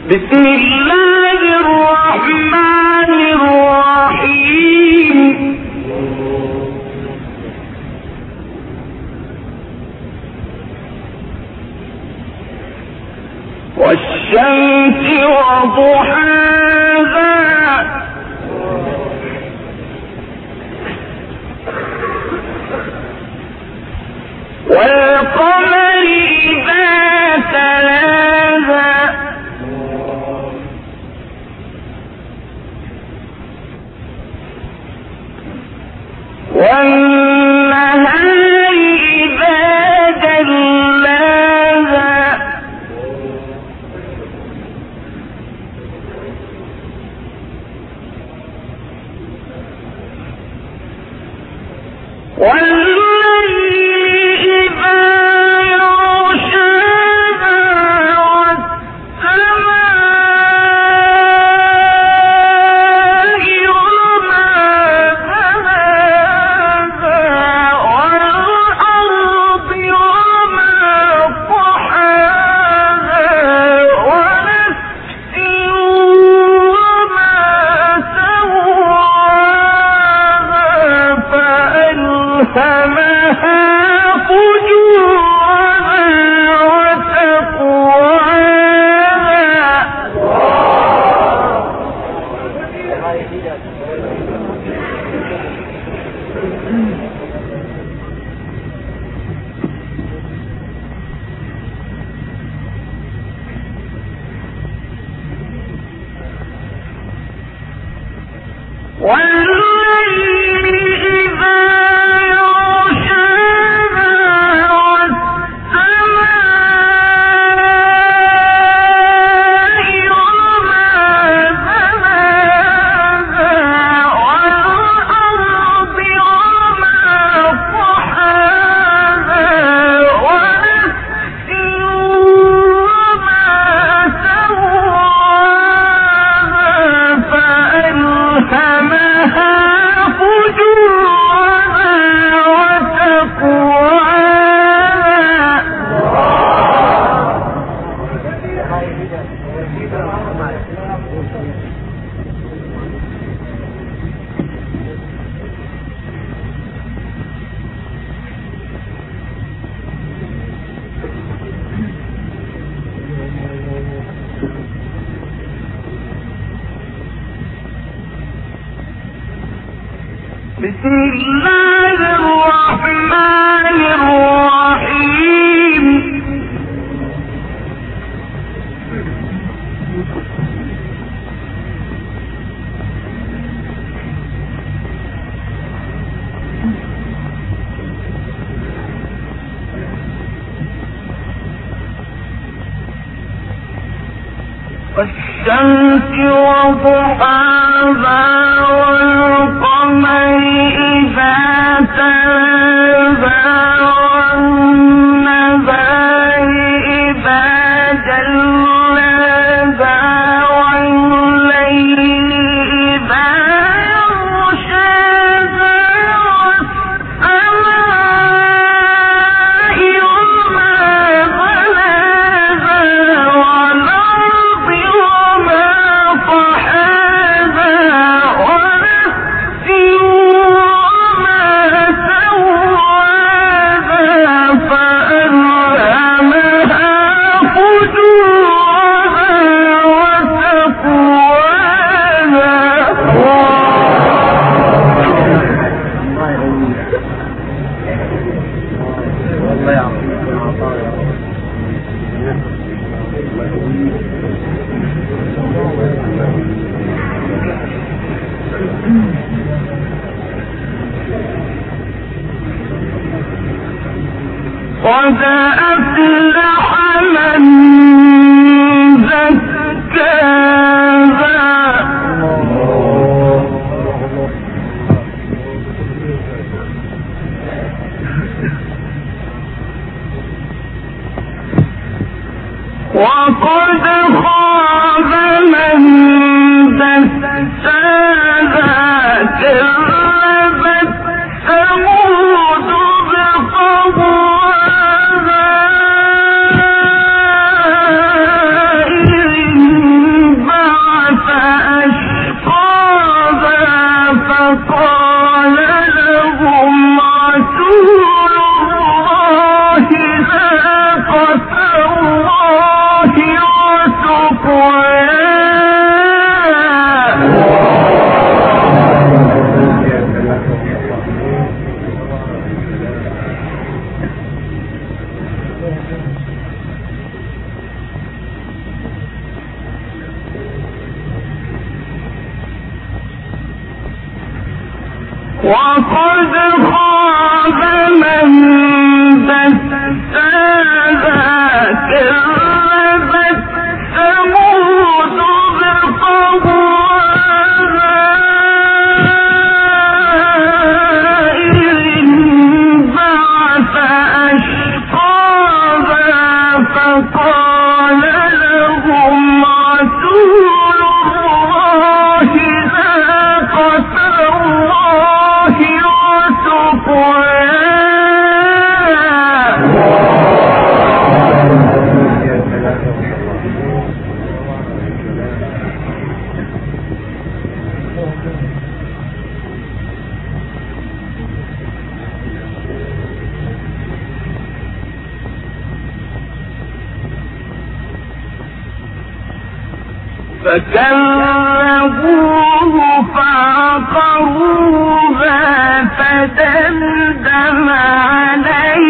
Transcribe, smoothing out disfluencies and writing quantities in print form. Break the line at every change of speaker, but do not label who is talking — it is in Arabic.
بسم الله الرحمن الرحيم والشمس وضحاها والقمر إذا تلاها والنهار إذا جلاها بسم الله الرحمن الرحيم والشمس وضحاها والقمر إذا تلاها والنهار إذا جلاها والليل إذا يغشاها والسماء وما بناها والأرض وما طحاها ونفس وما سواها فألهمها فجورها قد أفلح من زكاها وقد خاب من دساها كذبت ثمود بطغواها وقد خاب من دساها كذبت ثمود بطغواها إذ انبعث أشقاها فقال لهم رسول الله ناقة الله وسقياها. فكذبوه فعقروها فدمدم عليهم